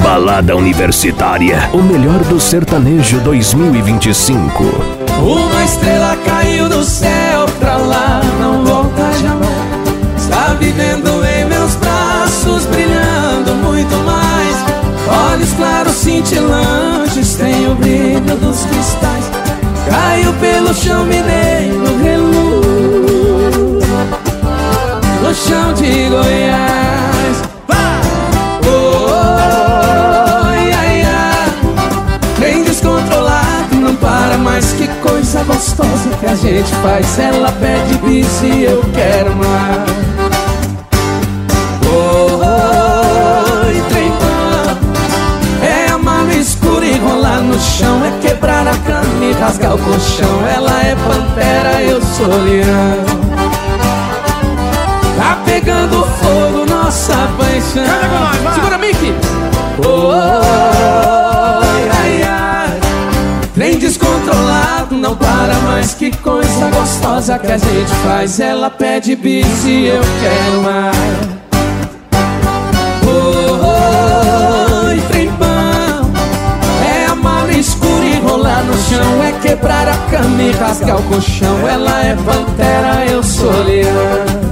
Balada Universitária, o melhor do sertanejo 2025. Uma estrela caiu do céu pra lá, não volta jamais. Está vivendo em meus braços, brilhando muito mais. Olhos claros cintilantes, tem o brilho dos cristais. Caiu pelo chão mineiro, reluz no chão de Goiás. Oi, ai, ai. Trem descontrolado, não para mais. Que coisa gostosa que a gente faz. Ela pede bis e eu quero mais. Oi, trem bom. É amar no escuro e rolar no chão. É quebrar a cama e rasgar o colchão. Ela é pantera, eu sou leão. Tá pegando fogo nossa paixão. Segura, Mickey. Oi, ai, ai. Trem descontrolado, não para mais. Que coisa gostosa que a gente faz. Ela pede bis e eu quero mais. Oi, trem bom. É amar no escuro e rolar no chão. É quebrar a cama e rasgar o colchão. Ela é pantera, eu sou leão.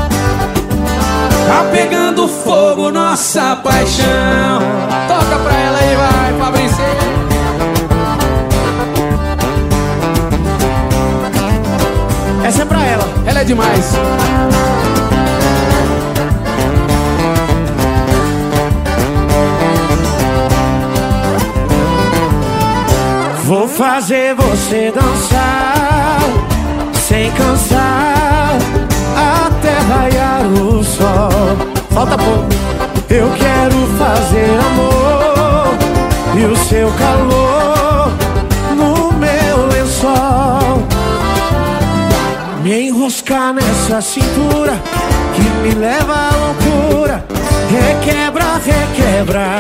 Tá pegando fogo nossa paixão. Toca pra ela aí, vai, Fabrício. Essa é pra ela é demais. Vou fazer você dançar sem cansar até raiar o sol. Falta pouco. Eu quero fazer amor e o seu calor no meu lençol. Me enroscar nessa cintura que me leva à loucura. Requebra, requebra.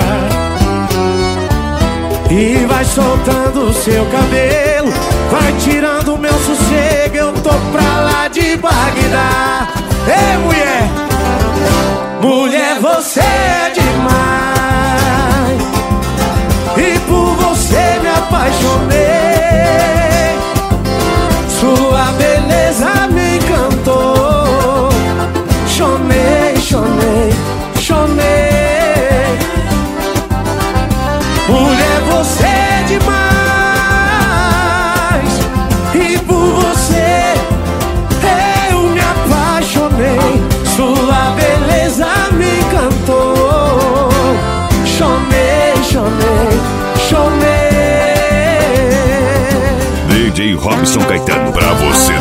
E vai soltando o seu cabelo, vai tirando o meu sossego. Eu tô pra lá de Bagdá. Ei, mulher! Mulher, você é demais. E por você me apaixonei. Sua beleza me encantou. Chonei, chonei, chonei. Mulher, você é demais. E por você eu me apaixonei. Sua beleza me encantou. Chonei, chonei, chonei. DJ Robson Caetano, pra você